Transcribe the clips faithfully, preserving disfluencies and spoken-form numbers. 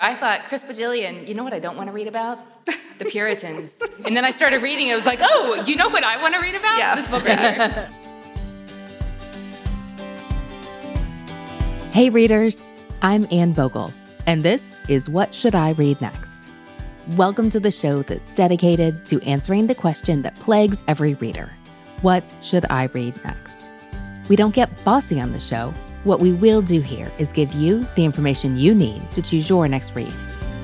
I thought, Chris Bajillion, you know what I don't want to read about? The Puritans. And then I started reading, it was like, oh, you know what I want to read about? Yeah. This book right here. Hey readers, I'm Anne Vogel, and this is What Should I Read Next? Welcome to the show that's dedicated to answering the question that plagues every reader. What should I read next? We don't get bossy on the show. What we will do here is give you the information you need to choose your next read.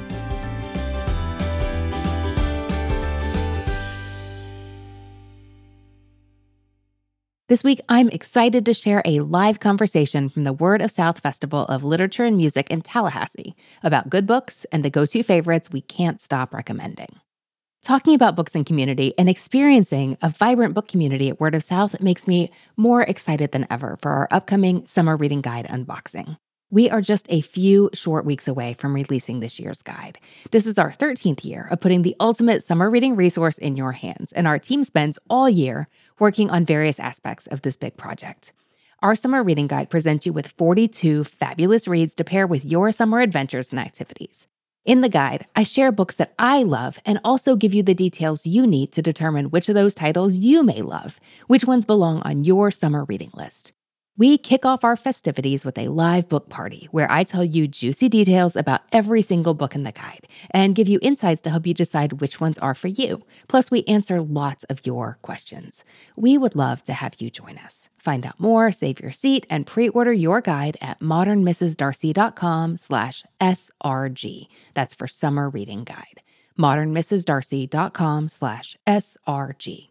This week, I'm excited to share a live conversation from the Word of South Festival of Literature and Music in Tallahassee about good books and the go-to favorites we can't stop recommending. Talking about books and community and experiencing a vibrant book community at Word of South makes me more excited than ever for our upcoming Summer Reading Guide unboxing. We are just a few short weeks away from releasing this year's guide. This is our thirteenth year of putting the ultimate summer reading resource in your hands, and our team spends all year working on various aspects of this big project. Our Summer Reading Guide presents you with forty-two fabulous reads to pair with your summer adventures and activities. In the guide, I share books that I love and also give you the details you need to determine which of those titles you may love, which ones belong on your summer reading list. We kick off our festivities with a live book party where I tell you juicy details about every single book in the guide and give you insights to help you decide which ones are for you. Plus, we answer lots of your questions. We would love to have you join us. Find out more, save your seat, and pre-order your guide at modernmrsdarcy.com slash SRG. That's for Summer Reading Guide. modernmrsdarcy.com slash SRG.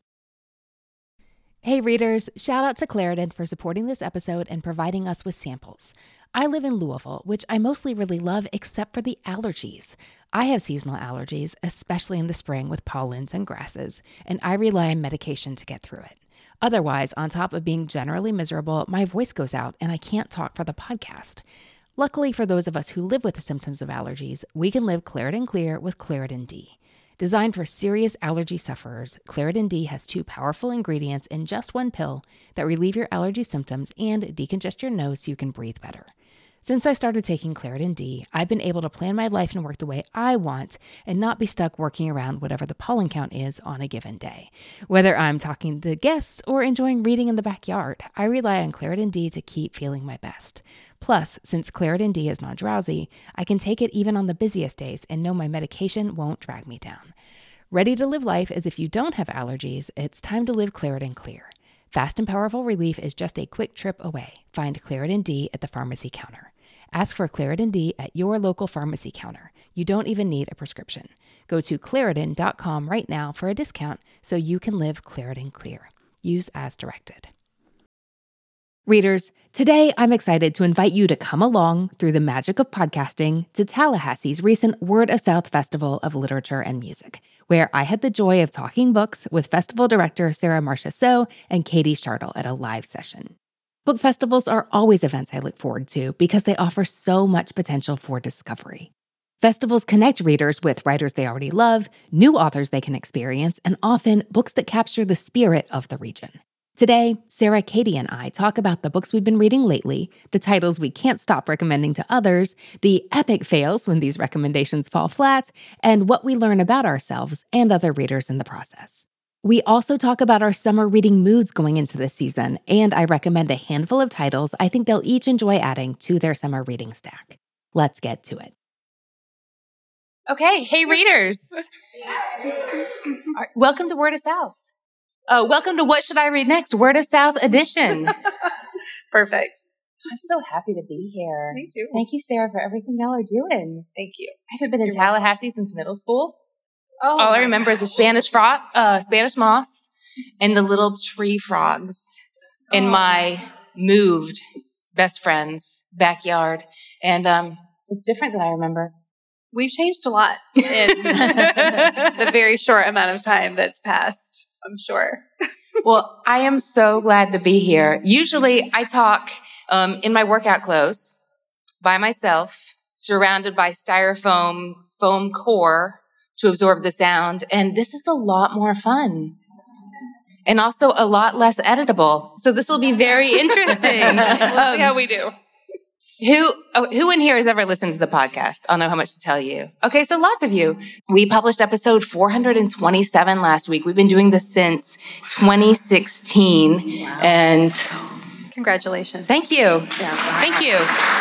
Hey readers, shout out to Claritin for supporting this episode and providing us with samples. I live in Louisville, which I mostly really love except for the allergies. I have seasonal allergies, especially in the spring with pollens and grasses, and I rely on medication to get through it. Otherwise, on top of being generally miserable, my voice goes out and I can't talk for the podcast. Luckily for those of us who live with the symptoms of allergies, we can live Claritin Clear with Claritin D. Designed for serious allergy sufferers, Claritin D has two powerful ingredients in just one pill that relieve your allergy symptoms and decongest your nose so you can breathe better. Since I started taking Claritin D, I've been able to plan my life and work the way I want and not be stuck working around whatever the pollen count is on a given day. Whether I'm talking to guests or enjoying reading in the backyard, I rely on Claritin D to keep feeling my best. Plus, since Claritin D is non-drowsy, I can take it even on the busiest days and know my medication won't drag me down. Ready to live life as if you don't have allergies, it's time to live Claritin Clear. Fast and powerful relief is just a quick trip away. Find Claritin D at the pharmacy counter. Ask for Claritin D at your local pharmacy counter. You don't even need a prescription. Go to Claritin dot com right now for a discount so you can live Claritin Clear. Use as directed. Readers, today I'm excited to invite you to come along through the magic of podcasting to Tallahassee's recent Word of South Festival of Literature and Music, where I had the joy of talking books with festival director Sarah Marcia So and Katie Shartle at a live session. Book festivals are always events I look forward to because they offer so much potential for discovery. Festivals connect readers with writers they already love, new authors they can experience, and often books that capture the spirit of the region. Today, Sarah, Katie, and I talk about the books we've been reading lately, the titles we can't stop recommending to others, the epic fails when these recommendations fall flat, and what we learn about ourselves and other readers in the process. We also talk about our summer reading moods going into this season, and I recommend a handful of titles I think they'll each enjoy adding to their summer reading stack. Let's get to it. Okay, hey readers. Welcome to Word of South. Uh, welcome to What Should I Read Next? Word of South edition. Perfect. I'm so happy to be here. Me too. Thank you, Sarah, for everything y'all are doing. Thank you. I haven't been in You're Tallahassee welcome. Since middle school. Oh, All I remember is the Spanish frog, uh, Spanish moss, and the little tree frogs in oh. my moved best friend's backyard. And um, it's different than I remember. We've changed a lot in the very short amount of time that's passed, I'm sure. Well, I am so glad to be here. Usually I talk um, in my workout clothes by myself, surrounded by styrofoam foam core to absorb the sound. And this is a lot more fun. And also a lot less editable. So this will be very interesting. We'll um, see how we do. Who oh, who in here has ever listened to the podcast? I'll know how much to tell you. Okay, so lots of you. We published episode four hundred twenty-seven last week. We've been doing this since twenty sixteen. Wow. And congratulations. Thank you. Yeah. Thank you.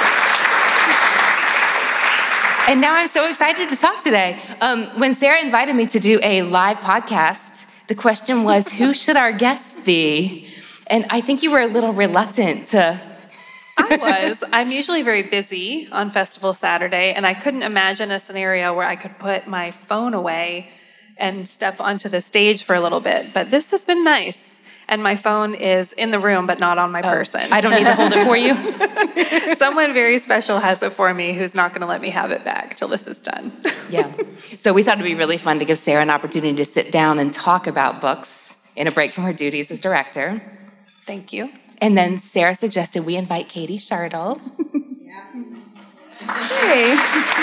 And now I'm so excited to talk today. Um, when Sarah invited me to do a live podcast, the question was, who should our guests be? And I think you were a little reluctant to... I was. I'm usually very busy on Festival Saturday, and I couldn't imagine a scenario where I could put my phone away and step onto the stage for a little bit. But this has been nice. And my phone is in the room, but not on my oh, person. I don't need to hold it for you? Someone very special has it for me who's not going to let me have it back till this is done. Yeah. So we thought it'd be really fun to give Sarah an opportunity to sit down and talk about books in a break from her duties as director. Thank you. And then Sarah suggested we invite Katie Shardle. Yeah. Hey.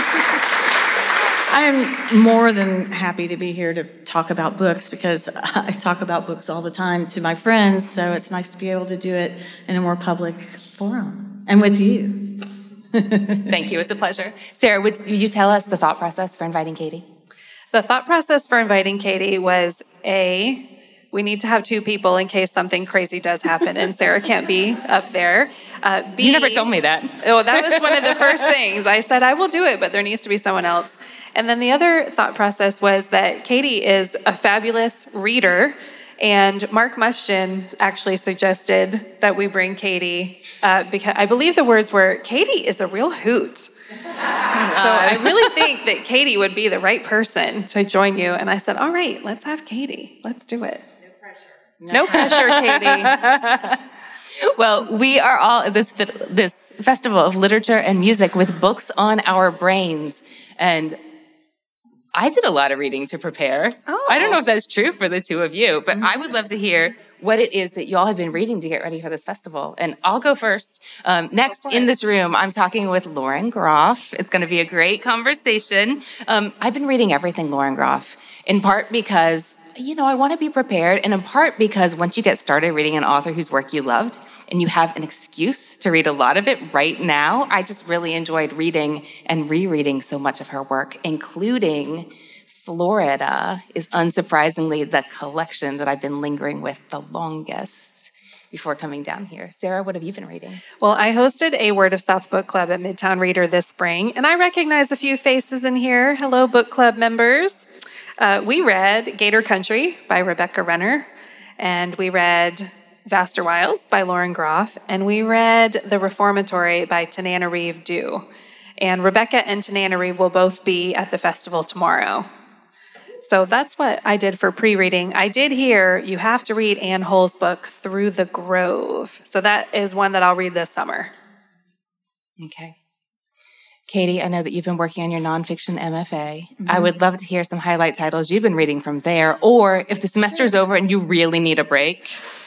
I'm more than happy to be here to talk about books because I talk about books all the time to my friends, so it's nice to be able to do it in a more public forum and with you. Thank you. It's a pleasure. Sarah, would you tell us the thought process for inviting Katie? The thought process for inviting Katie was A, we need to have two people in case something crazy does happen and Sarah can't be up there. Uh, B, you never told me that. Oh, that was one of the first things. I said, I will do it, but there needs to be someone else. And then the other thought process was that Katie is a fabulous reader, and Mark Mushkin actually suggested that we bring Katie, uh, because I believe the words were, Katie is a real hoot. So I really think that Katie would be the right person to join you. And I said, all right, let's have Katie. Let's do it. No pressure, Katie. Well, we are all at this this festival of literature and music with books on our brains. And I did a lot of reading to prepare. Oh. I don't know if that's true for the two of you, but I would love to hear what it is that y'all have been reading to get ready for this festival. And I'll go first. Um, next in this room, I'm talking with Lauren Groff. It's going to be a great conversation. Um, I've been reading everything Lauren Groff, in part because you know, I want to be prepared, and in part because once you get started reading an author whose work you loved, and you have an excuse to read a lot of it right now, I just really enjoyed reading and rereading so much of her work, including Florida is unsurprisingly the collection that I've been lingering with the longest before coming down here. Sarah, what have you been reading? Well, I hosted a Word of South book club at Midtown Reader this spring, and I recognize a few faces in here. Hello, book club members. Uh, we read Gator Country by Rebecca Renner, and we read Vaster Wiles by Lauren Groff, and we read The Reformatory by Tananarive Due. And Rebecca and Tananarive will both be at the festival tomorrow. So that's what I did for pre-reading. I did hear you have to read Anne Hull's book, Through the Grove. So that is one that I'll read this summer. Okay. Katie, I know that you've been working on your nonfiction M F A. Mm-hmm. I would love to hear some highlight titles you've been reading from there, or if the semester is over and you really need a break,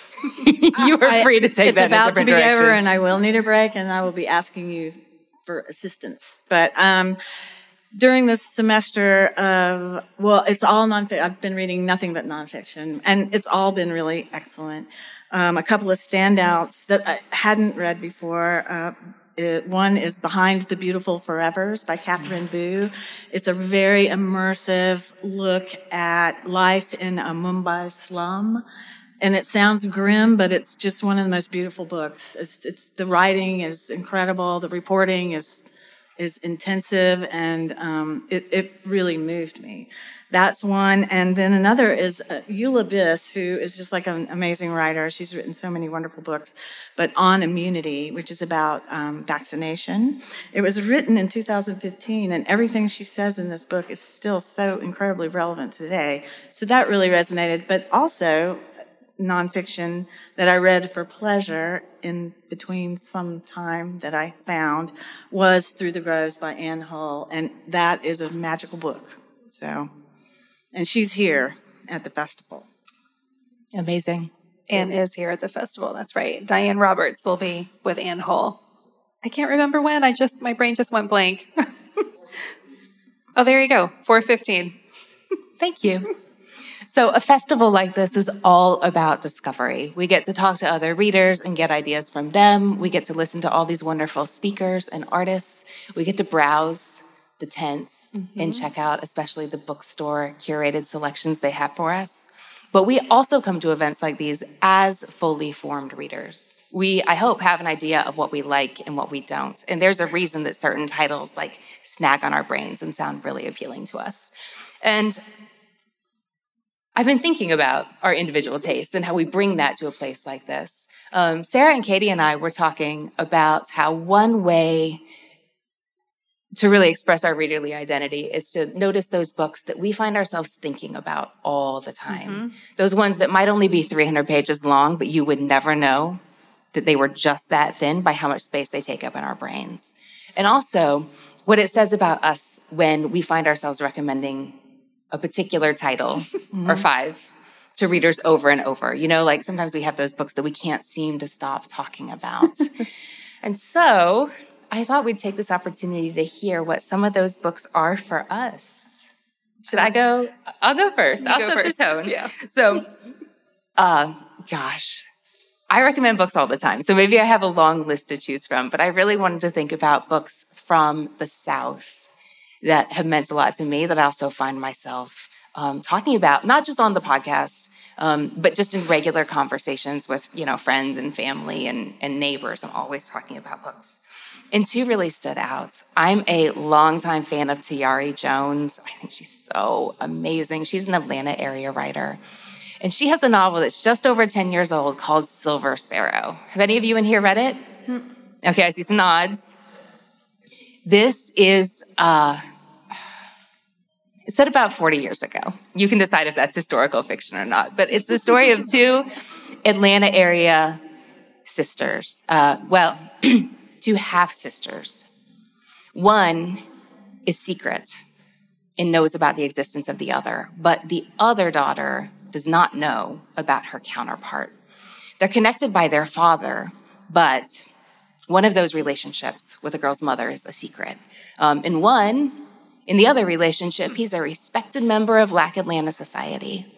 you are free to take it's that in a about different to be direction. over, and I will need a break, and I will be asking you for assistance. But um, during this semester of, well, it's all nonfiction. I've been reading nothing but nonfiction, and it's all been really excellent. Um, a couple of standouts that I hadn't read before. Uh, It, one is Behind the Beautiful Forevers by Catherine Boo. It's a very immersive look at life in a Mumbai slum. And it sounds grim, but it's just one of the most beautiful books. It's, it's the writing is incredible. The reporting is is intensive, and um, it, it really moved me. That's one. And then another is uh, Eula Biss, who is just like an amazing writer. She's written so many wonderful books, but On Immunity, which is about um, vaccination. It was written in two thousand fifteen, and everything she says in this book is still so incredibly relevant today. So that really resonated. But also nonfiction that I read for pleasure in between some time that I found was Through the Groves by Anne Hull, and that is a magical book. So, and she's here at the festival. Amazing. Anne is here at the festival. That's right. Diane Roberts will be with Anne Hull. I can't remember when. I just my brain just went blank. Oh, there you go. four fifteen. Thank you. So a festival like this is all about discovery. We get to talk to other readers and get ideas from them. We get to listen to all these wonderful speakers and artists. We get to browse the tents mm-hmm. and check out especially the bookstore curated selections they have for us. But we also come to events like these as fully formed readers. We, I hope, have an idea of what we like and what we don't. And there's a reason that certain titles like snag on our brains and sound really appealing to us. And I've been thinking about our individual tastes and how we bring that to a place like this. Um, Sarah and Katie and I were talking about how one way to really express our readerly identity is to notice those books that we find ourselves thinking about all the time. Mm-hmm. Those ones that might only be three hundred pages long, but you would never know that they were just that thin by how much space they take up in our brains. And also, what it says about us when we find ourselves recommending a particular title mm-hmm. or five to readers over and over. You know, like sometimes we have those books that we can't seem to stop talking about. And so I thought we'd take this opportunity to hear what some of those books are for us. Should I go? I'll go first. You I'll go set first. the tone. Yeah. So, uh, gosh, I recommend books all the time. So maybe I have a long list to choose from, but I really wanted to think about books from the South that have meant a lot to me that I also find myself um, talking about, not just on the podcast, um, but just in regular conversations with, you know, friends and family and, and neighbors. I'm always talking about books. And two really stood out. I'm a longtime fan of Tayari Jones. I think she's so amazing. She's an Atlanta area writer. And she has a novel that's just over ten years old called Silver Sparrow. Have any of you in here read it? Mm. Okay, I see some nods. This is, uh, it's set about forty years ago. You can decide if that's historical fiction or not. But it's the story of two Atlanta area sisters. Uh, well, two half-sisters. One is secret and knows about the existence of the other, but the other daughter does not know about her counterpart. They're connected by their father, but one of those relationships with the girl's mother is a secret. Um, and one, in the other relationship, he's a respected member of Black Atlanta society.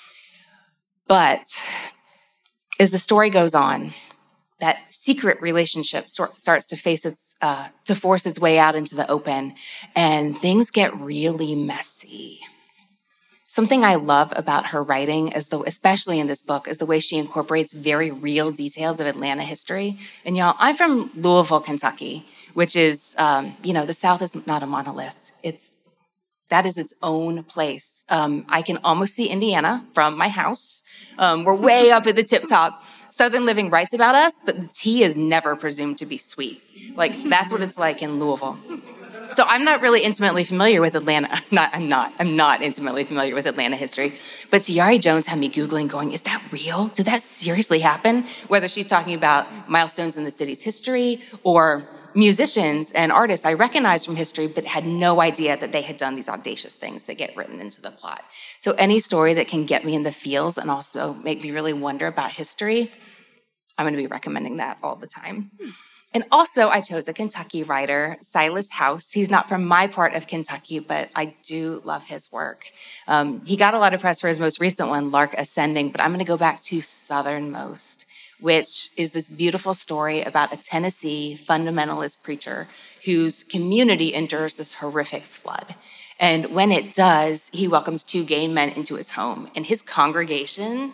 But as the story goes on, that secret relationship starts to face its, uh, to force its way out into the open, and things get really messy. Something I love about her writing, is the, especially in this book, is the way she incorporates very real details of Atlanta history. And y'all, I'm from Louisville, Kentucky, which is, um, you know, the South is not a monolith. It's, that is its own place. Um, I can almost see Indiana from my house. Um, we're way up at the tip top. Southern Living writes about us, but the tea is never presumed to be sweet. Like, that's what it's like in Louisville. So I'm not really intimately familiar with Atlanta. Not, I'm not. I'm not intimately familiar with Atlanta history. But Tayari Jones had me Googling going, is that real? Did that seriously happen? Whether she's talking about milestones in the city's history or musicians and artists I recognized from history, but had no idea that they had done these audacious things that get written into the plot. So any story that can get me in the feels and also make me really wonder about history, I'm going to be recommending that all the time. And also, I chose a Kentucky writer, Silas House. He's not from my part of Kentucky, but I do love his work. Um, he got a lot of press for his most recent one, Lark Ascending, but I'm going to go back to Southernmost, which is this beautiful story about a Tennessee fundamentalist preacher whose community endures this horrific flood. And when it does, he welcomes two gay men into his home. And his congregation,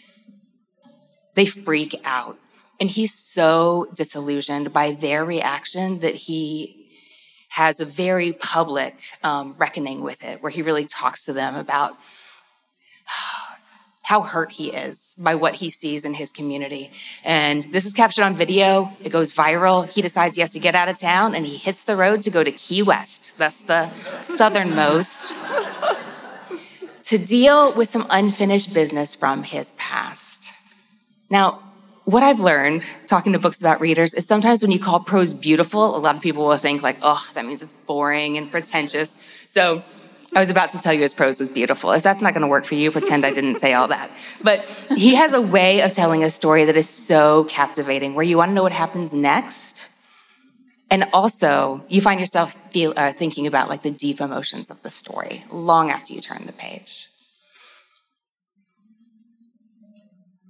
they freak out. And he's so disillusioned by their reaction that he has a very public um, reckoning with it, where he really talks to them about how hurt he is by what he sees in his community. And this is captured on video. It goes viral. He decides he has to get out of town, and he hits the road to go to Key West. That's the southernmost. To deal with some unfinished business from his past. Now, what I've learned talking to books about readers is sometimes when you call prose beautiful, a lot of people will think like, oh, that means it's boring and pretentious. So I was about to tell you his prose was beautiful. If that's not going to work for you, pretend I didn't say all that. But he has a way of telling a story that is so captivating, where you want to know what happens next. And also, you find yourself feel, uh, thinking about like the deep emotions of the story long after you turn the page.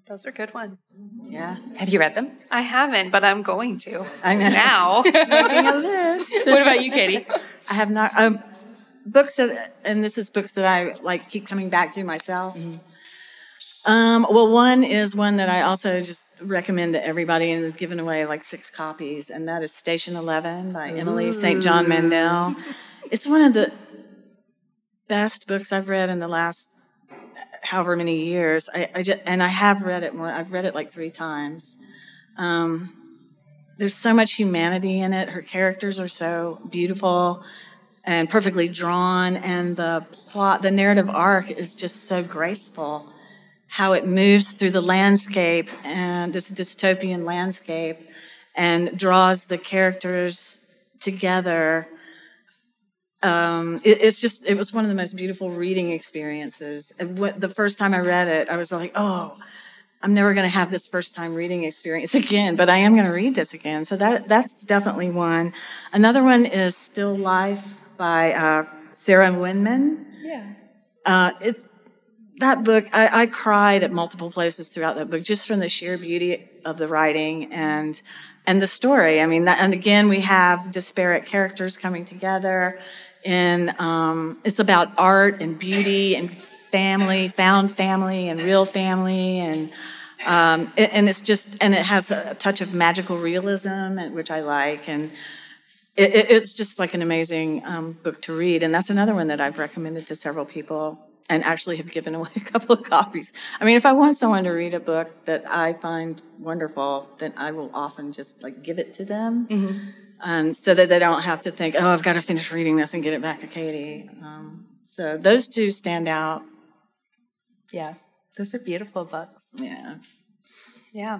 Those are good ones. Yeah. Have you read them? I haven't, but I'm going to. I know. Now. Making a list. What about you, Katie? I have not. Um, books that, and this is books that I like keep coming back to myself. Mm-hmm. Um, well, one is one that I also just recommend to everybody, and have given away like six copies, and that is Station Eleven by Ooh. Emily Saint John Mandel. It's one of the best books I've read in the last however many years. I, I just, and I have read it more. I've read it like three times. Um, there's so much humanity in it. Her characters are so beautiful and perfectly drawn, and the plot, the narrative arc is just so graceful. How it moves through the landscape and this dystopian landscape and draws the characters together. Um, it, it's just, it was one of the most beautiful reading experiences. And what, the first time I read it, I was like, oh, I'm never going to have this first time reading experience again, but I am going to read this again. So that that's definitely one. Another one is Still Life by uh, Sarah Winman. Yeah. Uh, it's, that book, I, I cried at multiple places throughout that book, just from the sheer beauty of the writing and and the story. I mean, that, and again, we have disparate characters coming together. In um, it's about art and beauty and family, found family and real family, and um, it, and it's just and it has a touch of magical realism, and, which I like, and it, it, it's just like an amazing um, book to read. And that's another one that I've recommended to several people. And actually have given away a couple of copies. I mean, if I want someone to read a book that I find wonderful, then I will often just like give it to them, mm-hmm. and so that they don't have to think, "Oh, I've got to finish reading this and get it back to Katie." Um, so those two stand out. Yeah, those are beautiful books. Yeah, yeah.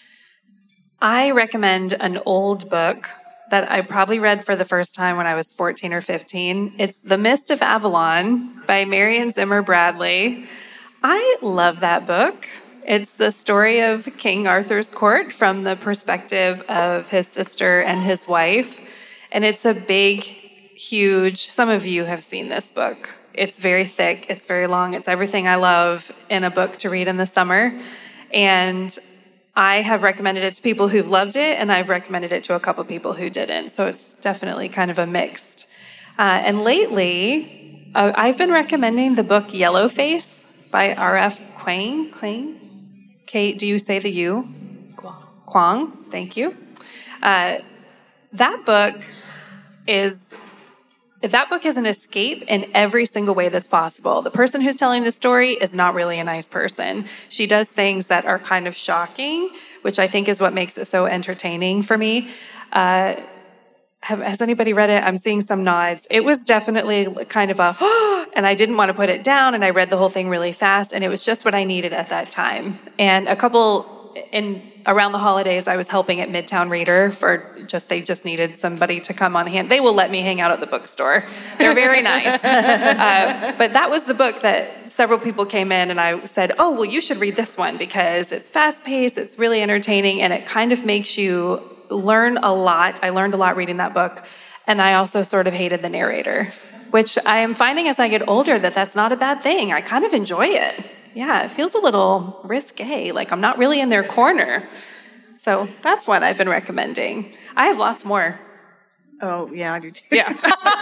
I recommend an old book that I probably read for the first time when I was fourteen or fifteen. It's The Mist of Avalon by Marion Zimmer Bradley. I love that book. It's the story of King Arthur's court from the perspective of his sister and his wife. And it's a big, huge, some of you have seen this book. It's very thick, it's very long, it's everything I love in a book to read in the summer. And I have recommended it to people who've loved it, and I've recommended it to a couple people who didn't. So it's definitely kind of a mixed. Uh, and lately, uh, I've been recommending the book Yellowface by R F Kuang. Kuang? Kate, do you say the U? Kuang. Kuang, thank you. Uh, that book is... That book is an escape in every single way that's possible. The person who's telling the story is not really a nice person. She does things that are kind of shocking, which I think is what makes it so entertaining for me. Uh, have, has anybody read it? I'm seeing some nods. It was definitely kind of a, and I didn't want to put it down, and I read the whole thing really fast, and it was just what I needed at that time. And a couple, in around the holidays, I was helping at Midtown Reader for just, they just needed somebody to come on hand. They will let me hang out at the bookstore. They're very nice. Uh, but that was the book that several people came in and I said, oh, well, you should read this one because it's fast-paced, it's really entertaining, and it kind of makes you learn a lot. I learned a lot reading that book. And I also sort of hated the narrator, which I am finding as I get older that that's not a bad thing. I kind of enjoy it. Yeah, it feels a little risque, like I'm not really in their corner. So that's what I've been recommending. I have lots more. Oh, yeah, I do too. Yeah.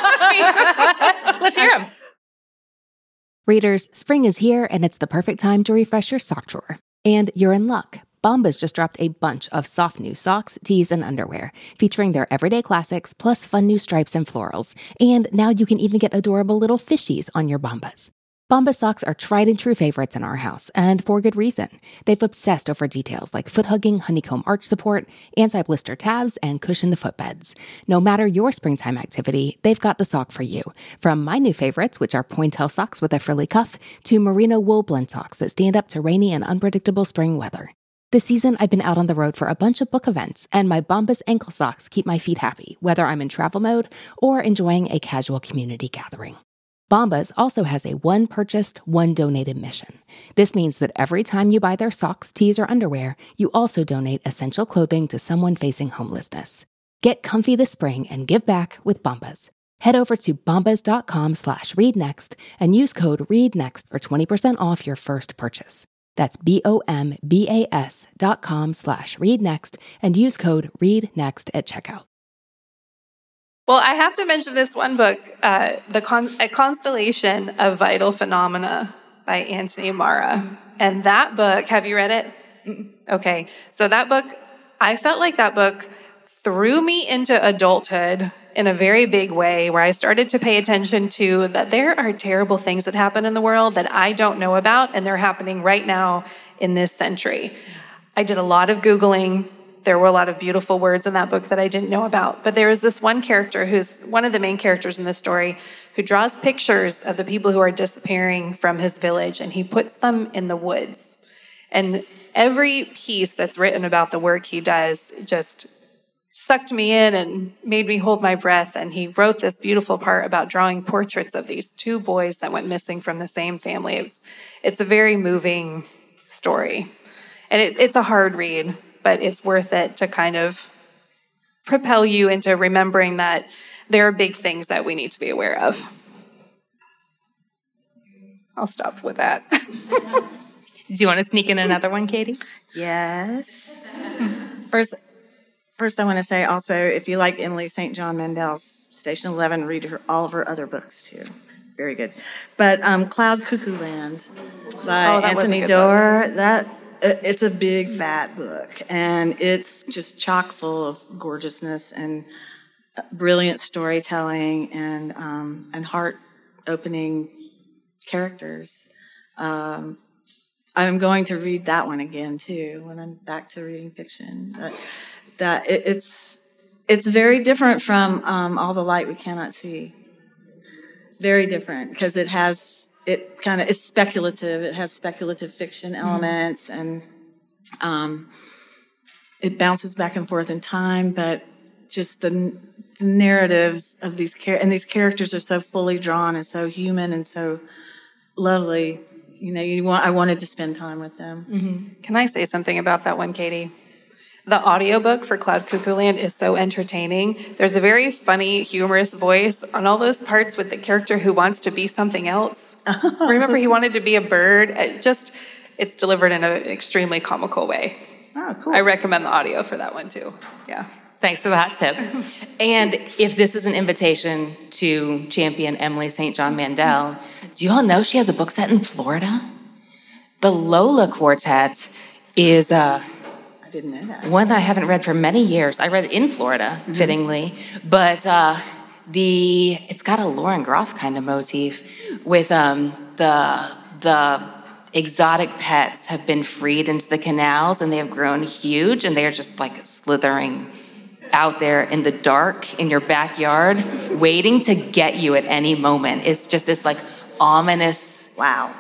Let's hear them. Readers, spring is here and it's the perfect time to refresh your sock drawer. And you're in luck. Bombas just dropped a bunch of soft new socks, tees, and underwear, featuring their everyday classics plus fun new stripes and florals. And now you can even get adorable little fishies on your Bombas. Bombas socks are tried and true favorites in our house, and for good reason. They've obsessed over details like foot-hugging honeycomb arch support, anti-blister tabs, and cushioned footbeds. No matter your springtime activity, they've got the sock for you. From my new favorites, which are pointelle socks with a frilly cuff, to merino wool blend socks that stand up to rainy and unpredictable spring weather. This season, I've been out on the road for a bunch of book events, and my Bombas ankle socks keep my feet happy, whether I'm in travel mode or enjoying a casual community gathering. Bombas also has a one purchased, one donated mission. This means that every time you buy their socks, tees, or underwear, you also donate essential clothing to someone facing homelessness. Get comfy this spring and give back with Bombas. Head over to bombas.com slash readnext and use code READNEXT for twenty percent off your first purchase. That's B-O-M-B-A-S dot com slash readnext and use code READNEXT at checkout. Well, I have to mention this one book, uh, the Con- A Constellation of Vital Phenomena by Anthony Marra. And that book, have you read it? Mm-mm. Okay. So that book, I felt like that book threw me into adulthood in a very big way, where I started to pay attention to that there are terrible things that happen in the world that I don't know about, and they're happening right now in this century. I did a lot of Googling. There were a lot of beautiful words in that book that I didn't know about. But there is this one character who's one of the main characters in the story who draws pictures of the people who are disappearing from his village, and he puts them in the woods. And every piece that's written about the work he does just sucked me in and made me hold my breath. And he wrote this beautiful part about drawing portraits of these two boys that went missing from the same family. It's, it's a very moving story. And it, it's a hard read, but it's worth it to kind of propel you into remembering that there are big things that we need to be aware of. I'll stop with that. Do you want to sneak in another one, Katie? Yes. First, first I want to say also, if you like Emily Saint John Mandel's Station Eleven, read her, all of her other books too. Very good. But um, Cloud Cuckoo Land by oh, Anthony Doerr, that it's a big fat book, and it's just chock full of gorgeousness and brilliant storytelling and um, and heart-opening characters. Um, I'm going to read that one again too when I'm back to reading fiction. But that it, it's it's very different from um, All the Light We Cannot See. It's very different because it has it kind of is speculative. It has speculative fiction elements, mm-hmm. and um, it bounces back and forth in time. But just the, the narrative of these char- and these characters are so fully drawn and so human and so lovely. You know, you want. I wanted to spend time with them. Mm-hmm. Can I say something about that one, Katie? The audiobook for Cloud Cuckoo Land is so entertaining. There's a very funny, humorous voice on all those parts with the character who wants to be something else. Remember, he wanted to be a bird. It just, it's delivered in an extremely comical way. Oh, cool. I recommend the audio for that one, too. Yeah. Thanks for the hot tip. And if this is an invitation to champion Emily Saint John Mandel, do you all know she has a book set in Florida? The Lola Quartet is a... I didn't know that. One that I haven't read for many years. I read it in Florida, mm-hmm. fittingly, but uh, the it's got a Lauren Groff kind of motif with um, the the exotic pets have been freed into the canals and they have grown huge and they are just like slithering out there in the dark in your backyard, waiting to get you at any moment. It's just this like ominous wow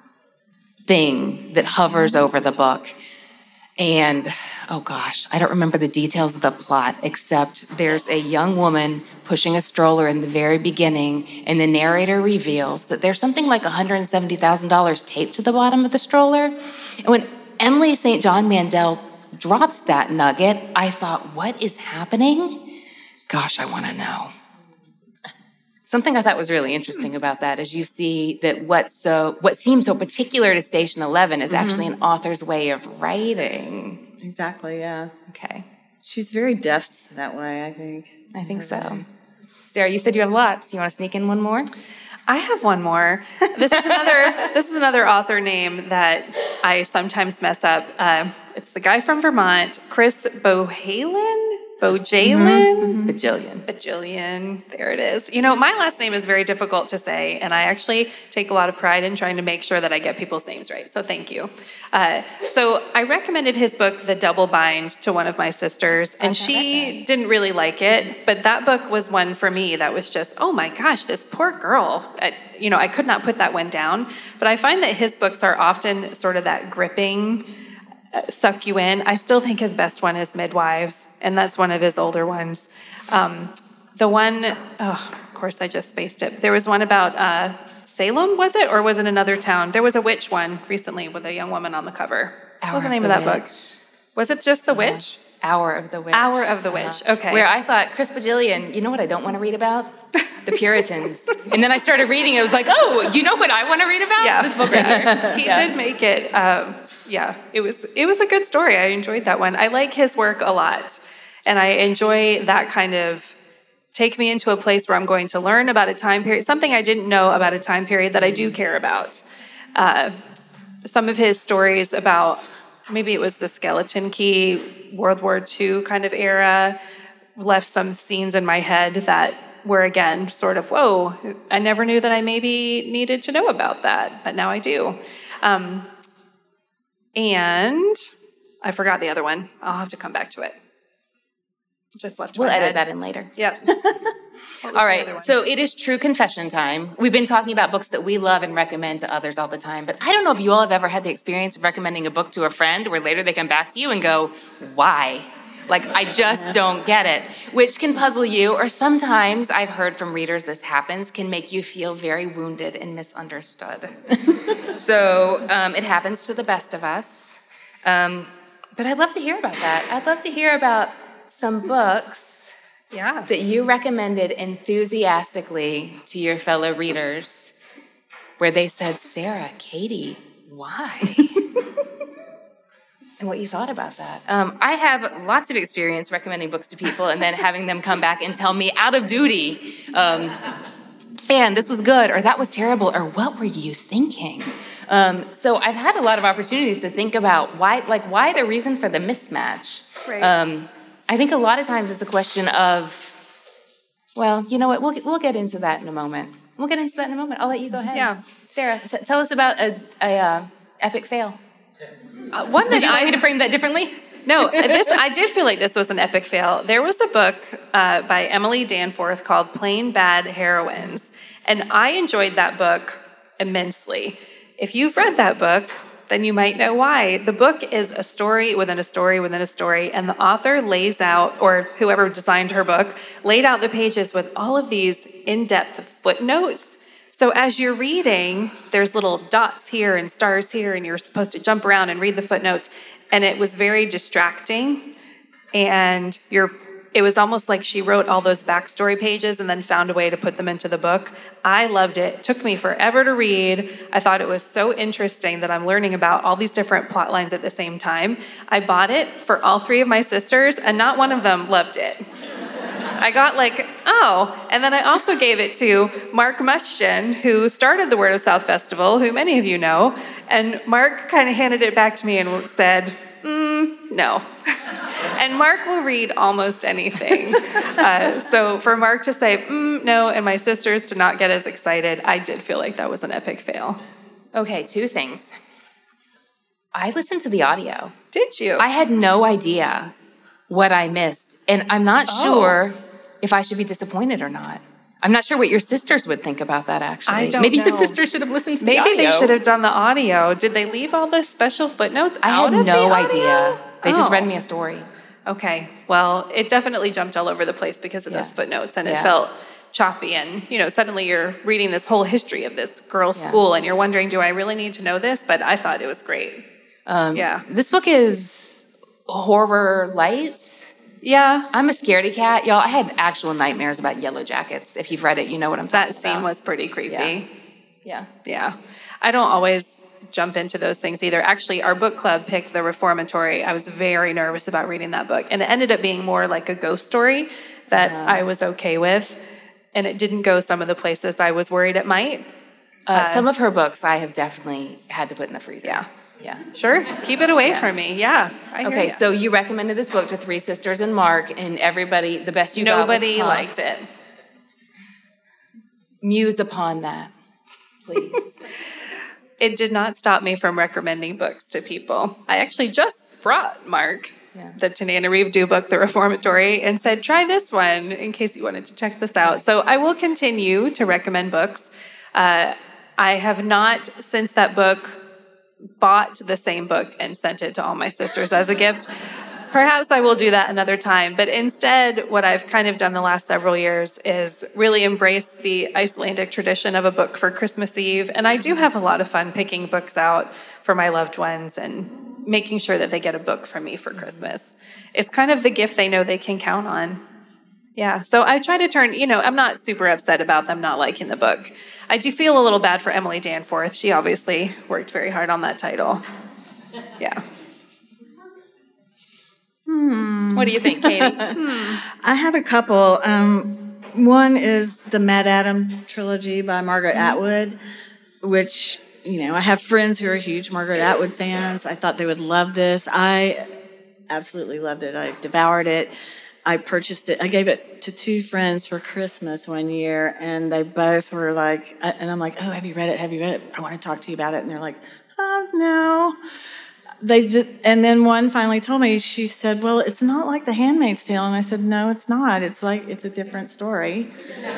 thing that hovers over the book. And, oh gosh, I don't remember the details of the plot, except there's a young woman pushing a stroller in the very beginning, and the narrator reveals that there's something like one hundred seventy thousand dollars taped to the bottom of the stroller. And when Emily Saint John Mandel dropped that nugget, I thought, what is happening? Gosh, I want to know. Something I thought was really interesting about that is you see that what so what seems so particular to Station Eleven is mm-hmm. actually an author's way of writing. Exactly, yeah. Okay. She's very deft that way, I think. I think so. Sarah, you said you have lots. You want to sneak in one more? I have one more. This is another this is another author name that I sometimes mess up. Uh, it's the guy from Vermont, Chris Bohjalian. Bohjalian? Mm-hmm. Bajillion. Bajillion. There it is. You know, my last name is very difficult to say, and I actually take a lot of pride in trying to make sure that I get people's names right. So thank you. Uh, so I recommended his book, The Double Bind, to one of my sisters, and she didn't really like it. But that book was one for me that was just, oh my gosh, this poor girl. I, you know, I could not put that one down. But I find that his books are often sort of that gripping, suck you in. I still think his best one is Midwives, and that's one of his older ones. Um, the one, oh, of course, I just spaced it. There was one about uh, Salem, was it? Or was it another town? There was a witch one recently with a young woman on the cover. What was the name of that book? Was it just The Witch? Hour of the Witch. Hour of the Witch, Uh-huh. okay. Where I thought, Chris Bajillion, you know what I don't want to read about? The Puritans. And then I started reading it. It was like, oh, you know what I want to read about? Yeah. This book right here. He Yeah. did make it. Um, yeah, it was it was a good story. I enjoyed that one. I like his work a lot, and I enjoy that kind of take me into a place where I'm going to learn about a time period, something I didn't know about a time period that I do care about. Uh, some of his stories about maybe it was the Skeleton Key, World War Two kind of era, left some scenes in my head that were, again, sort of, whoa, I never knew that I maybe needed to know about that, but now I do. Um, and I forgot the other one. I'll have to come back to it. Just left We'll my edit head. that in later. Yep. All right, so it is true confession time. We've been talking about books that we love and recommend to others all the time, but I don't know if you all have ever had the experience of recommending a book to a friend where later they come back to you and go, why? Like, I just don't get it, which can puzzle you, or sometimes I've heard from readers this happens, can make you feel very wounded and misunderstood. So um, it happens to the best of us. Um, but I'd love to hear about that. I'd love to hear about some books Yeah. that you recommended enthusiastically to your fellow readers, where they said, Sarah, Katie, why? And what you thought about that. Um, I have lots of experience recommending books to people and then having them come back and tell me out of duty, um, and this was good, or that was terrible, or what were you thinking? Um, so I've had a lot of opportunities to think about why, like, why the reason for the mismatch. Right. Um, I think a lot of times it's a question of, well, you know what, we'll, we'll get into that in a moment. We'll get into that in a moment. I'll let you go ahead. Yeah. Sarah, t- tell us about a, a uh, epic fail. Uh, one that Did you want I me to frame that differently? No, this I did feel like this was an epic fail. There was a book uh, by Emily Danforth called Plain Bad Heroines, and I enjoyed that book immensely. If you've read that book, then you might know why. The book is a story within a story within a story, and the author lays out, or whoever designed her book, laid out the pages with all of these in-depth footnotes. So as you're reading, there's little dots here and stars here, and you're supposed to jump around and read the footnotes. And it was very distracting. And you're, it was almost like she wrote all those backstory pages and then found a way to put them into the book. I loved it. It took me forever to read. I thought it was so interesting that I'm learning about all these different plot lines at the same time. I bought it for all three of my sisters, and not one of them loved it. I got like, oh, and then I also gave it to Mark Muschin, who started the Word of South Festival, who many of you know, and Mark kind of handed it back to me and said, mm, no. And Mark will read almost anything. Uh, so for Mark to say, mm, no, and my sisters to not get as excited, I did feel like that was an epic fail. Okay, two things. I listened to the audio. Did you? I had no idea what I missed, and I'm not Oh. sure if I should be disappointed or not. I'm not sure what your sisters would think about that, actually. I don't Maybe know. your sisters should have listened to the Maybe audio. they should have done the audio. Did they leave all the special footnotes I out had of no the audio? idea. They just Oh. read me a story. Okay, well, it definitely jumped all over the place because of Yeah. those footnotes, and Yeah. it felt choppy, and, you know, suddenly you're reading this whole history of this girl's Yeah. school, and you're wondering, do I really need to know this? But I thought it was great. Um, Yeah. This book is horror light. Yeah, I'm a scaredy cat. Y'all, I had actual nightmares about Yellow Jackets. If you've read it, you know what I'm talking that about. scene was pretty creepy. Yeah. Yeah. I don't always jump into those things either. Actually, our book club picked The Reformatory. I was very nervous about reading that book, and it ended up being more like a ghost story that Uh-huh. I was okay with, and it didn't go some of the places I was worried it might. Uh, some of her books I have definitely had to put in the freezer. Yeah. Yeah. Sure, keep it away Yeah. from me. Yeah, I hear Okay, ya. so you recommended this book to three sisters and Mark, and everybody, the best you Nobody got was, huh? liked it. Muse upon that, please. It did not stop me from recommending books to people. I actually just brought Mark Yeah. the Tananarive Dew book, The Reformatory, and said, try this one in case you wanted to check this out. So I will continue to recommend books. Uh, I have not, since that book, bought the same book and sent it to all my sisters as a gift. Perhaps I will do that another time. But instead, what I've kind of done the last several years is really embrace the Icelandic tradition of a book for Christmas Eve. And I do have a lot of fun picking books out for my loved ones and making sure that they get a book from me for Christmas. It's kind of the gift they know they can count on. Yeah, so I try to turn, you know, I'm not super upset about them not liking the book. I do feel a little bad for Emily Danforth. She obviously worked very hard on that title. Yeah. Hmm. What do you think, Katie? hmm. I have a couple. Um, one is the MaddAddam trilogy by Margaret Atwood, which, you know, I have friends who are huge Margaret Atwood fans. I thought they would love this. I absolutely loved it. I devoured it. I purchased it. I gave it to two friends for Christmas one year, and they both were like, and I'm like, oh, have you read it? Have you read it? I want to talk to you about it. And they're like, oh, no. They just, and then one finally told me, she said, well, it's not like The Handmaid's Tale. And I said, no, it's not. It's like, it's a different story.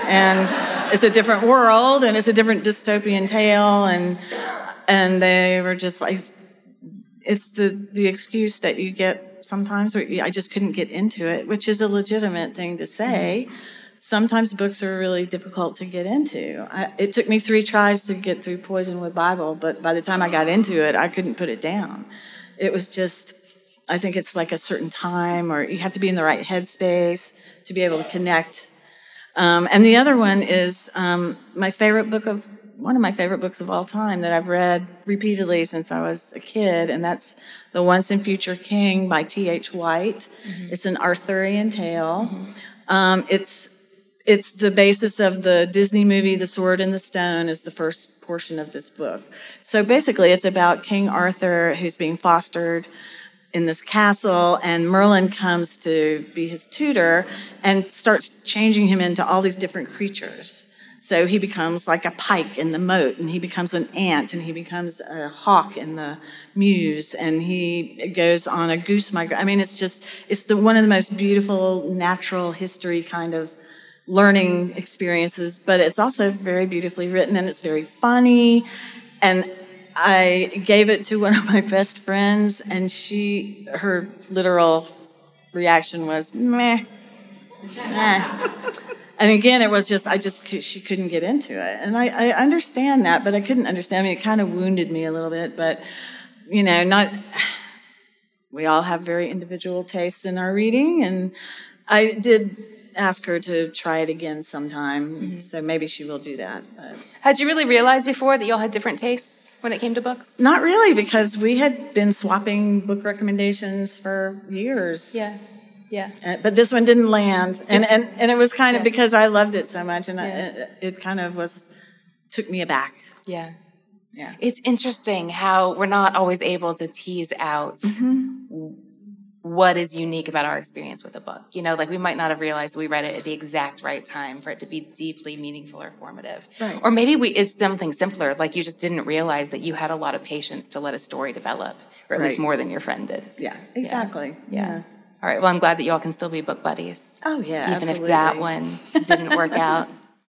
And it's a different world, and it's a different dystopian tale. And and they were just like, it's the, the excuse that you get sometimes where I just couldn't get into it, which is a legitimate thing to say. Sometimes books are really difficult to get into. I, it took me three tries to get through Poisonwood Bible, but by the time I got into it, I couldn't put it down. It was just, I think it's like a certain time, or you have to be in the right headspace to be able to connect. Um, and the other one is um, my favorite book of, one of my favorite books of all time that I've read repeatedly since I was a kid, and that's The Once and Future King by T H White. Mm-hmm. It's an Arthurian tale. Mm-hmm. Um, it's It's the basis of the Disney movie The Sword and the Stone is the first portion of this book. So basically it's about King Arthur, who's being fostered in this castle, and Merlin comes to be his tutor and starts changing him into all these different creatures. So he becomes like a pike in the moat, and he becomes an ant, and he becomes a hawk in the mews, and he goes on a goose migration. I mean, it's just, it's the one of the most beautiful natural history kind of learning experiences, but it's also very beautifully written, and it's very funny. And I gave it to one of my best friends, and she, her literal reaction was, meh, meh. And again, it was just, I just, she couldn't get into it. And I, I understand that, but I couldn't understand. I mean, it kind of wounded me a little bit, but, you know, not, we all have very individual tastes in our reading, and I did ask her to try it again sometime, mm-hmm. so maybe she will do that. But. Had you really realized before that y'all had different tastes when it came to books? Not really, because we had been swapping book recommendations for years. Yeah, yeah. Uh, but this one didn't land, and and, and it was kind of yeah. because I loved it so much, and yeah. I, it, it kind of was took me aback. Yeah. Yeah. It's interesting how we're not always able to tease out mm-hmm. what is unique about our experience with a book. You know, like we might not have realized we read it at the exact right time for it to be deeply meaningful or formative. Right. Or maybe we it's something simpler, like you just didn't realize that you had a lot of patience to let a story develop, or at right. least more than your friend did. Yeah, exactly. Yeah. yeah. yeah. All right, well, I'm glad that y'all can still be book buddies. Oh, yeah, Even absolutely. if that one didn't work out.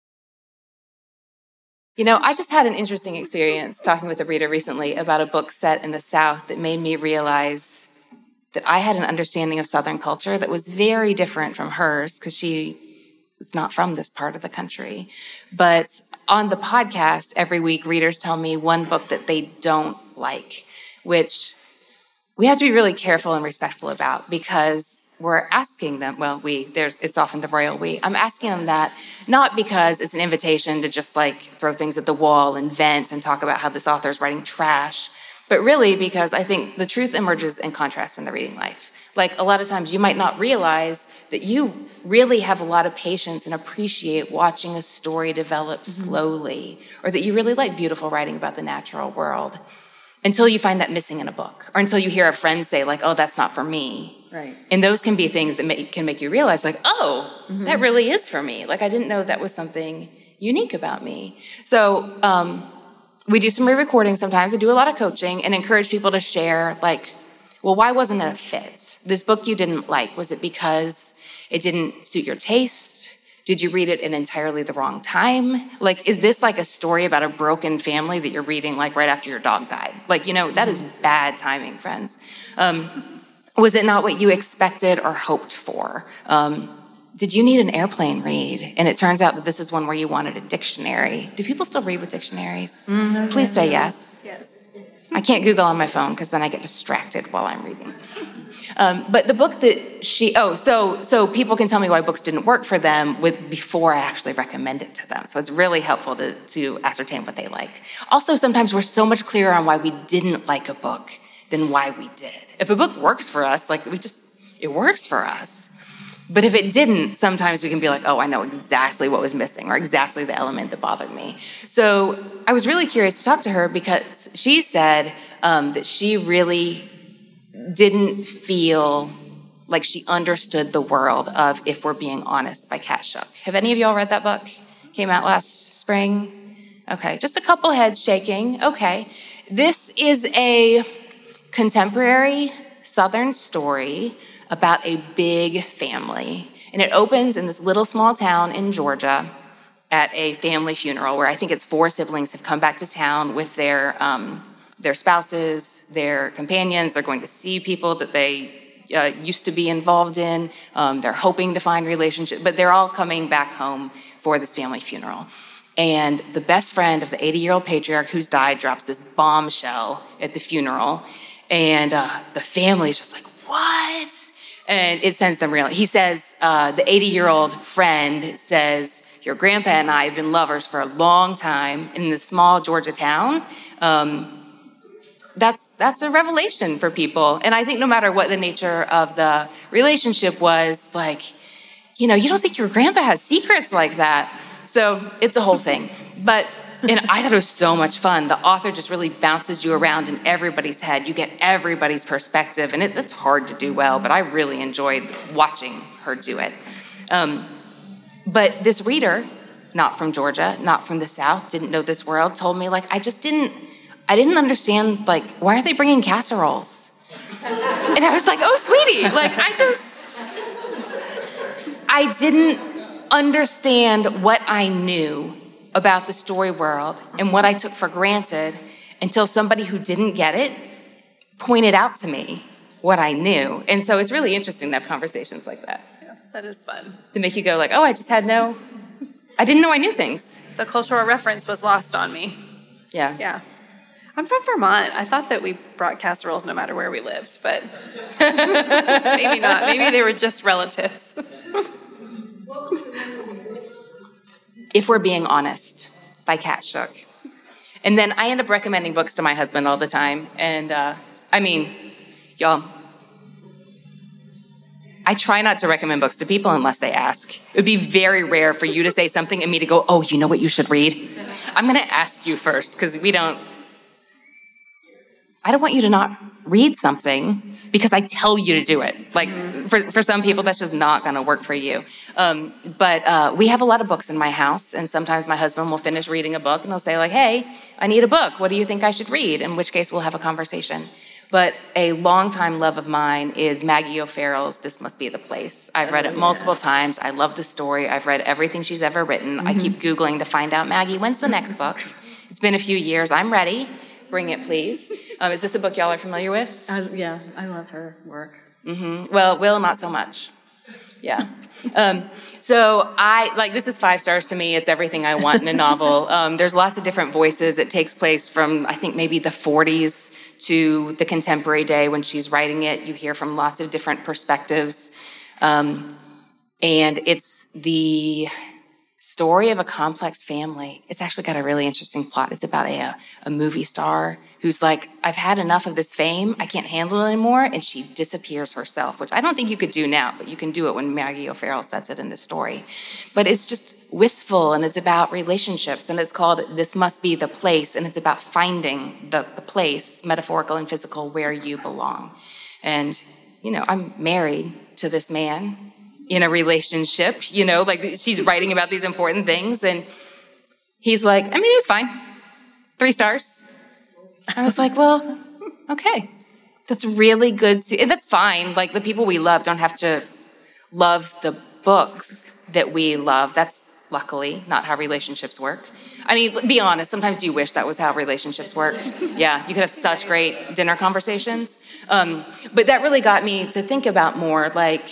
You know, I just had an interesting experience talking with a reader recently about a book set in the South that made me realize that I had an understanding of Southern culture that was very different from hers, because she was not from this part of the country. But on the podcast, every week, readers tell me one book that they don't like, which we have to be really careful and respectful about, because we're asking them, well, we, there's, it's often the royal we. I'm asking them that not because it's an invitation to just like throw things at the wall and vent and talk about how this author is writing trash, but really because I think the truth emerges in contrast in the reading life. Like a lot of times you might not realize that you really have a lot of patience and appreciate watching a story develop mm-hmm. slowly, or that you really like beautiful writing about the natural world, until you find that missing in a book, or until you hear a friend say like, oh, that's not for me. Right. And those can be things that make, can make you realize like, oh, mm-hmm. that really is for me. Like I didn't know that was something unique about me. So um, we do some re-recording sometimes. I do a lot of coaching and encourage people to share like, well, why wasn't it a fit? This book you didn't like, was it because it didn't suit your taste? Did you read it in entirely the wrong time? Like, is this like a story about a broken family that you're reading like right after your dog died? Like, you know, that is bad timing, friends. Um, was it not what you expected or hoped for? Um, did you need an airplane read? And it turns out that this is one where you wanted a dictionary. Do people still read with dictionaries? Mm-hmm. Please say yes. Yes. I can't Google on my phone because then I get distracted while I'm reading. Um, but the book that she, oh, so so people can tell me why books didn't work for them with before I actually recommend it to them. So it's really helpful to, to ascertain what they like. Also, sometimes we're so much clearer on why we didn't like a book than why we did. If a book works for us, like we just, it works for us. But if it didn't, sometimes we can be like, oh, I know exactly what was missing or exactly the element that bothered me. So I was really curious to talk to her because she said um, that she really didn't feel like she understood the world of If We're Being Honest by Kat Shook. Have any of y'all read that book? Came out last spring? Okay, just a couple heads shaking. Okay. This is a contemporary Southern story about a big family. And it opens in this little small town in Georgia at a family funeral where I think it's four siblings have come back to town with their um, their spouses, their companions. They're going to see people that they uh, used to be involved in. Um, they're hoping to find relationships, but they're all coming back home for this family funeral. And the best friend of the eighty-year-old patriarch who's died drops this bombshell at the funeral. And uh, the family's just like, what? And it sends them reeling. He says, uh, the eighty-year-old friend says, your grandpa and I have been lovers for a long time in this small Georgia town. Um, that's that's a revelation for people. And I think no matter what the nature of the relationship was, like, you know, you don't think your grandpa has secrets like that. So it's a whole thing. But and I thought it was so much fun. The author just really bounces you around in everybody's head. You get everybody's perspective, and it, it's hard to do well, but I really enjoyed watching her do it. Um, but this reader, not from Georgia, not from the South, didn't know this world, told me, like, I just didn't, I didn't understand, like, why are they bringing casseroles? And I was like, oh, sweetie, like, I just, I didn't understand what I knew about the story world and what I took for granted until somebody who didn't get it pointed out to me what I knew. And so it's really interesting to have conversations like that. Yeah, that is fun. To make you go like, oh, I just had no, I didn't know I knew things. The cultural reference was lost on me. Yeah. Yeah. I'm from Vermont. I thought that we brought casseroles no matter where we lived, but maybe not. Maybe they were just relatives. If We're Being Honest by Kat Shook. And then I end up recommending books to my husband all the time. And uh, I mean, y'all, I try not to recommend books to people unless they ask. It would be very rare for you to say something and me to go, oh, you know what you should read? I'm going to ask you first because we don't, I don't want you to not read something because I tell you to do it. Like, mm-hmm. for, for some people, that's just not going to work for you. Um, but uh, we have a lot of books in my house, and sometimes my husband will finish reading a book, and he'll say, like, hey, I need a book. What do you think I should read? In which case, we'll have a conversation. But a longtime love of mine is Maggie O'Farrell's This Must Be the Place. I've read it multiple times. I love the story. I've read everything she's ever written. Mm-hmm. I keep Googling to find out, Maggie, when's the next book? It's been a few years. I'm ready. Bring it, please. Um, is this a book y'all are familiar with? Uh, yeah, I love her work. Mm-hmm. Well, Will, not so much. Yeah. Um, so I, like, this is five stars to me. It's everything I want in a novel. Um, there's lots of different voices. It takes place from, I think, maybe the forties to the contemporary day when she's writing it. You hear from lots of different perspectives. Um, and it's the story of a complex family. It's actually got a really interesting plot. It's about a, a movie star who's like, I've had enough of this fame. I can't handle it anymore. And she disappears herself, which I don't think you could do now, but you can do it when Maggie O'Farrell says it in the story. But it's just wistful, and it's about relationships, and it's called This Must Be the Place, and it's about finding the, the place, metaphorical and physical, where you belong. And, you know, I'm married to this man in a relationship, you know, like she's writing about these important things, and he's like, I mean, it was fine. Three stars. I was like, well, okay. That's really good. To, and that's fine. Like, the people we love don't have to love the books that we love. That's luckily not how relationships work. I mean, be honest, sometimes do you wish that was how relationships work? Yeah, you could have such great dinner conversations. Um, but that really got me to think about more, like,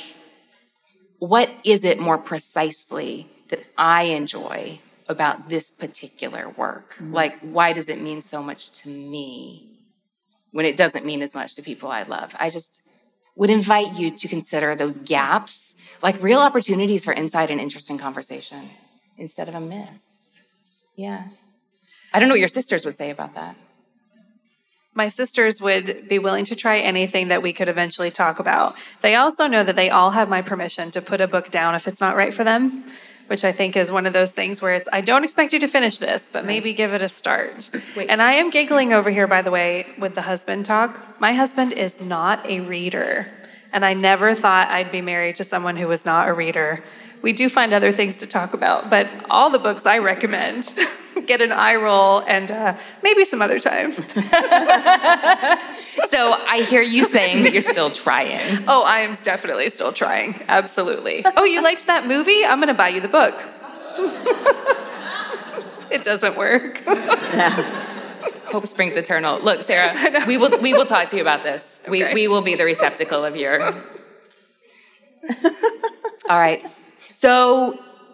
what is it more precisely that I enjoy about this particular work? Mm-hmm. Like, why does it mean so much to me? when it doesn't mean as much to people I love. I just would invite you to consider those gaps like real opportunities for insight and interesting conversation instead of a miss. Yeah. I don't know what your sisters would say about that. My sisters would be willing to try anything that we could eventually talk about. They also know that they all have my permission to put a book down if it's not right for them, which I think is one of those things where it's, I don't expect you to finish this, but maybe give it a start. Wait. And I am giggling over here, by the way, with the husband talk. My husband is not a reader, and I never thought I'd be married to someone who was not a reader. We do find other things to talk about, but all the books I recommend get an eye roll and uh, maybe some other time. So I hear you saying that you're still trying. Oh, I am definitely still trying. Absolutely. Oh, you liked that movie? I'm going to buy you the book. It doesn't work. Yeah. Hope springs eternal. Look, Sarah, we will we will talk to you about this. Okay. We we will be the receptacle of your. All right. So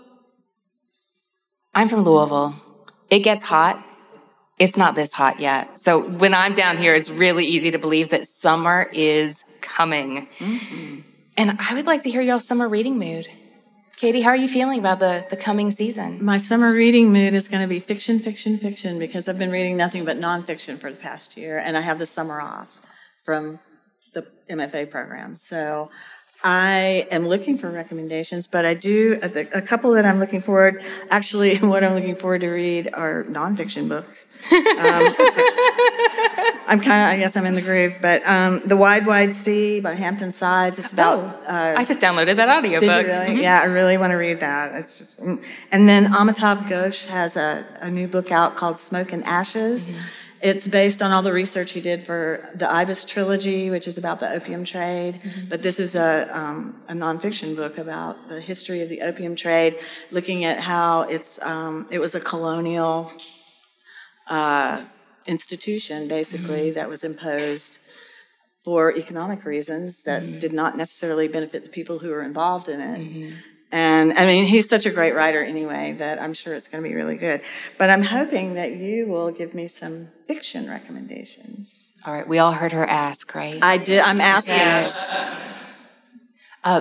I'm from Louisville. It gets hot. It's not this hot yet. So when I'm down here, it's really easy to believe that summer is coming. Mm-hmm. And I would like to hear y'all's summer reading mood. Katie, how are you feeling about the, the coming season? My summer reading mood is going to be fiction, fiction, fiction, because I've been reading nothing but nonfiction for the past year, and I have the summer off from the M F A program. So I am looking for recommendations, but I do, a couple that I'm looking forward, actually what I'm looking forward to read are nonfiction books. Um, I'm kind of, I guess I'm in the groove, but um, The Wide, Wide Sea by Hampton Sides, it's about... Oh, uh, I just downloaded that audiobook. Did you really? Mm-hmm. Yeah, I really want to read that. It's just, and then Amitav Ghosh has a, a new book out called Smoke and Ashes. Mm-hmm. It's based on all the research he did for the Ibis trilogy, which is about the opium trade. Mm-hmm. But this is a, um, a nonfiction book about the history of the opium trade, looking at how it's um, it was a colonial uh, institution, basically, mm-hmm. that was imposed for economic reasons that mm-hmm. did not necessarily benefit the people who were involved in it. Mm-hmm. And, I mean, he's such a great writer anyway that I'm sure it's going to be really good. But I'm hoping that you will give me some fiction recommendations. All right. We all heard her ask, right? I did. I'm asking yes. it. Uh,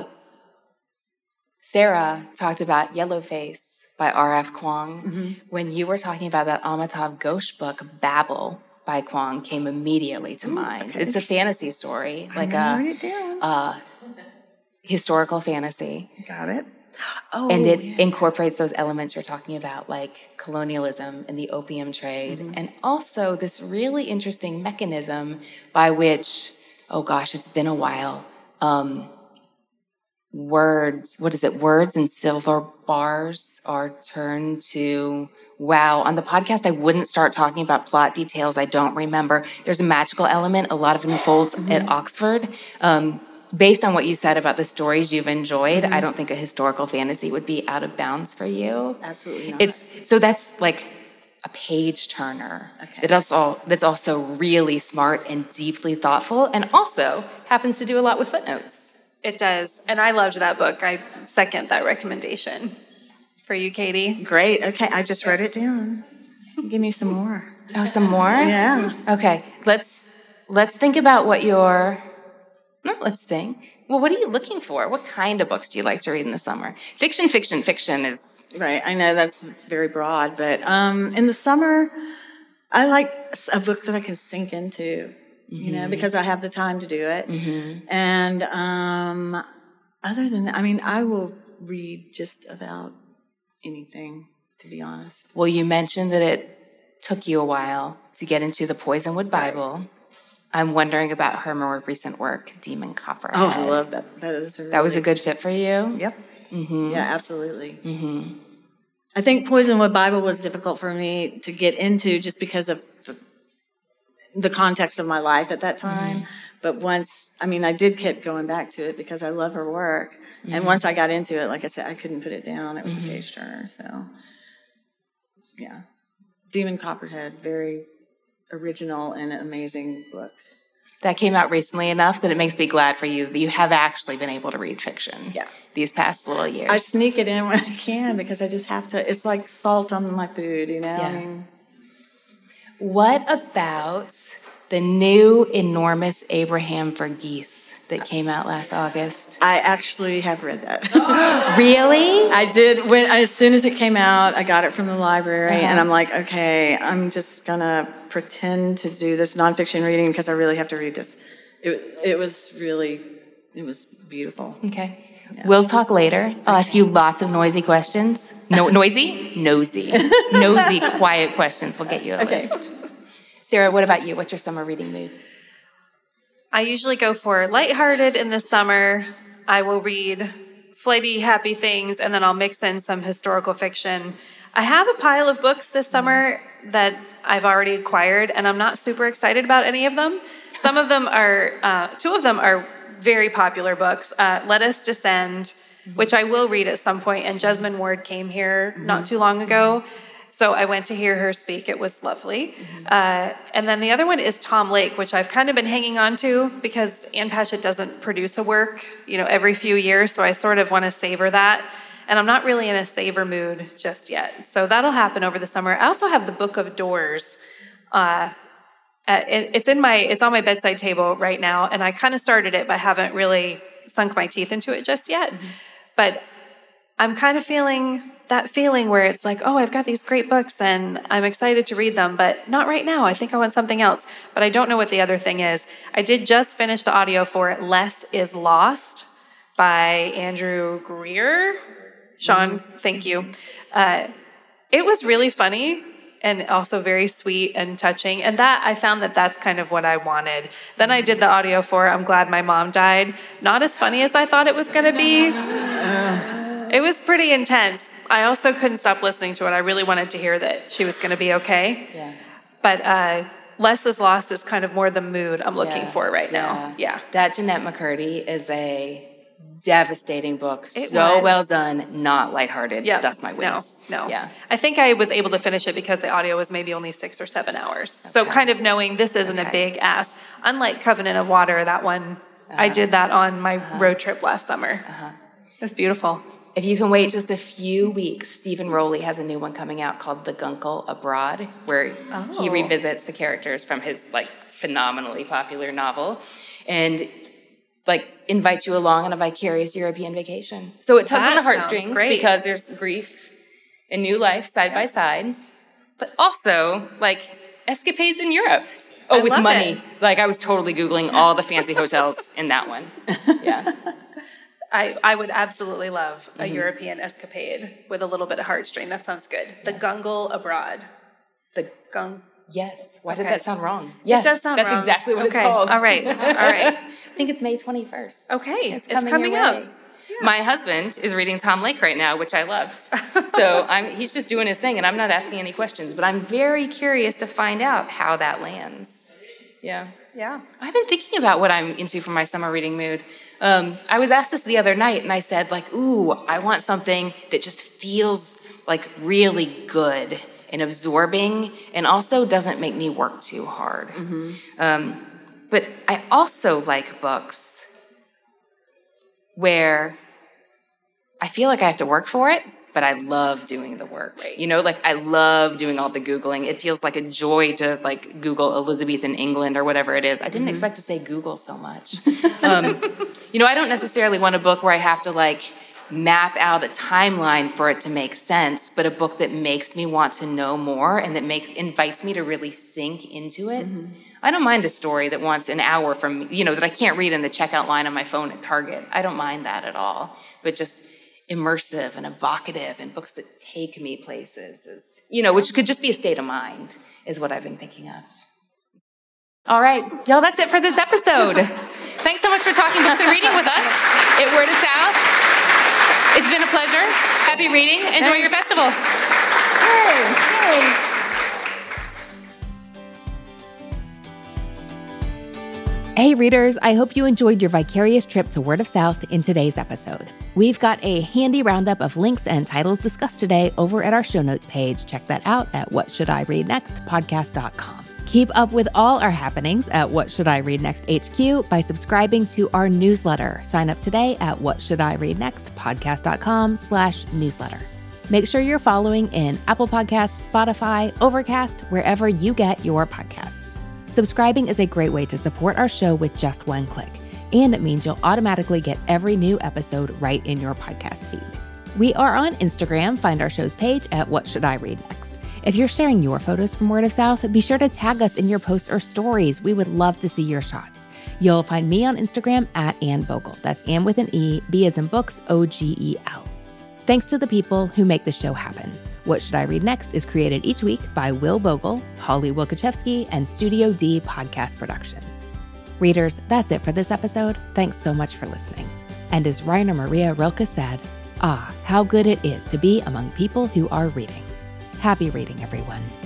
Sarah talked about Yellowface by R F Kuang. Mm-hmm. When you were talking about that Amitav Ghosh book, Babel by Kuang came immediately to Ooh, mind. Okay. It's a fantasy story, like a, a historical fantasy. Got it. Oh, and it yeah. incorporates those elements you're talking about, like colonialism and the opium trade, mm-hmm. and also this really interesting mechanism by which, oh gosh, it's been a while, um, words, what is it, words and silver bars are turned to, wow, on the podcast I wouldn't start talking about plot details I don't remember. There's a magical element, a lot of unfolds mm-hmm. at Oxford. Um, Based on what you said about the stories you've enjoyed, mm-hmm. I don't think a historical fantasy would be out of bounds for you. Absolutely not. It's so that's like a page turner. Okay. That's also that's also really smart and deeply thoughtful, and also happens to do a lot with footnotes. It does, and I loved that book. I second that recommendation for you, Katie. Great. Okay, I just wrote it down. Give me some more. Oh, some more? Yeah. Okay. Let's let's think about what your. No, let's think. Well, what are you looking for? What kind of books do you like to read in the summer? Fiction, fiction, fiction is... Right, I know that's very broad, but um, in the summer, I like a book that I can sink into, mm-hmm. you know, because I have the time to do it. Mm-hmm. And um, other than that, I mean, I will read just about anything, to be honest. Well, you mentioned that it took you a while to get into the Poisonwood Bible. Right. I'm wondering about her more recent work, Demon Copperhead. Oh, I love that. That is a really... That was a good fit for you? Yep. Mm-hmm. Yeah, absolutely. Mm-hmm. I think Poisonwood Bible was difficult for me to get into just because of the, the context of my life at that time. Mm-hmm. But once, I mean, I did keep going back to it because I love her work. Mm-hmm. And once I got into it, like I said, I couldn't put it down. It was mm-hmm. a page turner. So, yeah. Demon Copperhead, very... original and amazing book. That came out recently enough that it makes me glad for you that you have actually been able to read fiction yeah. these past little years. I sneak it in when I can because I just have to, it's like salt on my food, you know? Yeah. I mean, what about the new enormous Abraham Verghese that came out last August? I actually have read that. Really? I did. When as soon as it came out, I got it from the library, Uh-huh. and I'm like, okay, I'm just gonna pretend to do this nonfiction reading because I really have to read this. It it was really, it was beautiful. Okay. We'll talk later. I'll ask you lots of noisy questions. No, noisy? Nosy. Nosy, quiet questions. We'll get you a Okay. list. Sarah, what about you? What's your summer reading mood? I usually go for lighthearted in the summer. I will read flighty, happy things, and then I'll mix in some historical fiction. I have a pile of books this summer that I've already acquired, and I'm not super excited about any of them. Some of them are, uh, two of them are very popular books. Uh, Let Us Descend, which I will read at some point, and Jesmyn Ward came here not too long ago. So I went to hear her speak. It was lovely. Mm-hmm. Uh, and then the other one is Tom Lake, which I've kind of been hanging on to because Ann Patchett doesn't produce a work, you know, every few years. So I sort of want to savor that. And I'm not really in a savor mood just yet. So that'll happen over the summer. I also have the Book of Doors. Uh, it, it's in my, it's on my bedside table right now. And I kind of started it, but haven't really sunk my teeth into it just yet. Mm-hmm. But I'm kind of feeling that feeling where it's like, oh, I've got these great books and I'm excited to read them, but not right now. I think I want something else, but I don't know what the other thing is. I did just finish the audio for Less is Lost by Andrew Greer. Sean, mm-hmm. thank you. Uh, it was really funny and also very sweet and touching. And that, I found that that's kind of what I wanted. Then I did the audio for I'm Glad My Mom Died. Not as funny as I thought it was going to be. It was pretty intense. I also couldn't stop listening to it. I really wanted to hear that she was going to be okay. Yeah. But uh, Less is Lost is kind of more the mood I'm looking yeah. for right yeah. now. Yeah. That Jeanette McCurdy is a devastating book. It so was. well done, not lighthearted. Yeah. Dust my wings. No, no. Yeah. I think I was able to finish it because the audio was maybe only six or seven hours. Okay. So kind of knowing this isn't okay. a big ass. Unlike Covenant of Water, that one, uh-huh. I did that on my uh-huh. road trip last summer. Uh-huh. It was beautiful. If you can wait just a few weeks, Stephen Rowley has a new one coming out called The Guncle Abroad, where oh. he revisits the characters from his like phenomenally popular novel and like invites you along on a vicarious European vacation. So it tugs that on the heartstrings because there's grief and new life side yeah. by side, but also like escapades in Europe. Oh, I with money. It. Like I was totally Googling all the fancy hotels in that one. Yeah. I, I would absolutely love a mm-hmm. European escapade with a little bit of heartstring. That sounds good. The Gungle Abroad. The Gung. Yes. Why okay. did that sound wrong? Yes, it does sound that's wrong. exactly what okay. it's called. All right. All right. I think it's May twenty-first. Okay. It's, it's coming, coming up. Yeah. My husband is reading Tom Lake right now, which I loved. So I'm, he's just doing his thing, and I'm not asking any questions, but I'm very curious to find out how that lands. Yeah. Yeah. I've been thinking about what I'm into for my summer reading mood. Um, I was asked this the other night, and I said, like, ooh, I want something that just feels like really good and absorbing and also doesn't make me work too hard. Mm-hmm. Um, but I also like books where I feel like I have to work for it, but I love doing the work. Right. You know, like I love doing all the Googling. It feels like a joy to like Google Elizabethan England or whatever it is. I didn't mm-hmm. expect to say Google so much. um, you know, I don't necessarily want a book where I have to like map out a timeline for it to make sense, but a book that makes me want to know more and that makes invites me to really sink into it. Mm-hmm. I don't mind a story that wants an hour from, you know, that I can't read in the checkout line on my phone at Target. I don't mind that at all. But just immersive and evocative and books that take me places, is, you know, which could just be a state of mind, is what I've been thinking of. All right, y'all, that's it for this episode. Thanks so much for talking books and reading with us at Word of South. It's been a pleasure. Happy reading. Enjoy Thanks. Your festival. Yay. Yay. Hey readers, I hope you enjoyed your vicarious trip to Word of South in today's episode. We've got a handy roundup of links and titles discussed today over at our show notes page. Check that out at what should I read next podcast dot com. Keep up with all our happenings at What Should I Read Next H Q by subscribing to our newsletter. Sign up today at what should I read next podcast dot com slash newsletter. Make sure you're following in Apple Podcasts, Spotify, Overcast, wherever you get your podcasts. Subscribing is a great way to support our show with just one click, and it means you'll automatically get every new episode right in your podcast feed. We are on Instagram. Find our show's page at What Should I Read Next. If you're sharing your photos from Word of South, be sure to tag us in your posts or stories. We would love to see your shots. You'll find me on Instagram at Anne Bogle. That's Anne with an E, B as in books, O G E L. Thanks to the people who make the show happen. What Should I Read Next is created each week by Will Bogle, Holly Wilkachevsky, and Studio D Podcast Production. Readers, that's it for this episode. Thanks so much for listening. And as Rainer Maria Rilke said, ah, how good it is to be among people who are reading. Happy reading, everyone.